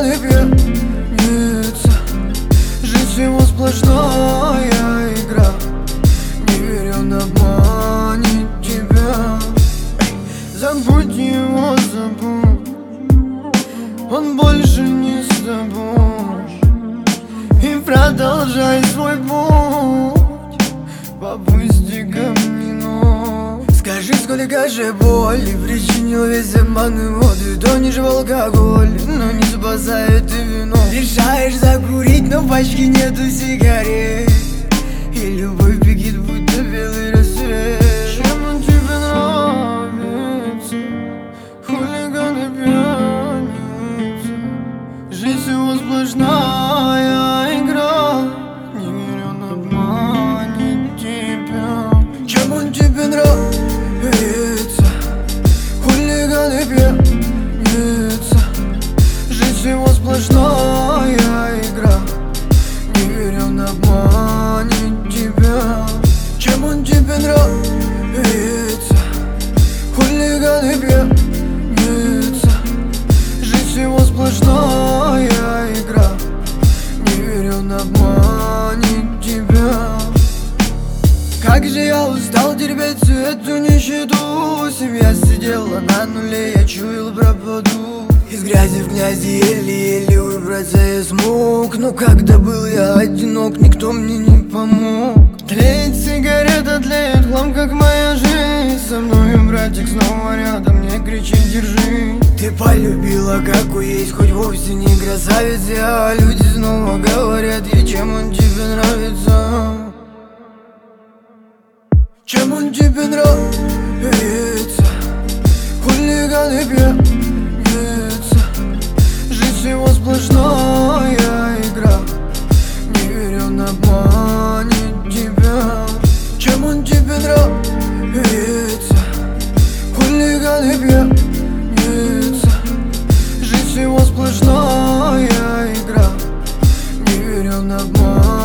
Хулиганы пьяница, жизнь всего сплошная игра. Не верю, он обманет тебя. Забудь его, забудь, он больше не с тобой. И продолжай свой путь по пустякам. Скажи, сколько же боли причинил весь обман и воды. Тонешь в алкоголь, но не спасает и вино. Решаешь закурить, но в пачке нету сигарет. И любовь бегит, будто белый рассвет. Чем он тебе нравится? Хулиганы пьяница, жизнь всего сплошная игра. Не верю, он обманет тебя. Чем он тебе нравится? Хулиганы пьяница, жизнь всего сплошная игра. Не верю, он обманет тебя. Чем он тебе нравится? Хулиганы пьяница, жизнь всего сплошная игра. Не верю, он обманет тебя. Как же я устал терпеть всю эту нищету. Семья сидела на нуле, я чуял пропаду. Из грязи в грязи еле-еле выбраться я смог. Но когда был я одинок, никто мне не помог. Тлеет сигарета, тлеет хлам, как моя жизнь. Со мною братик снова рядом, мне кричит держи. Ты полюбила, какой есть, хоть вовсе не красавица. А люди снова говорят ей, чем он тебе нравится. Чем он тебе нравится? Хулиганы пьяница, жизнь всего сплошная игра. Не верю, он обманет тебя. Чем он тебе нравится? Хулиганы пьяница, жизнь всего сплошная игра. Не верю, он обманет.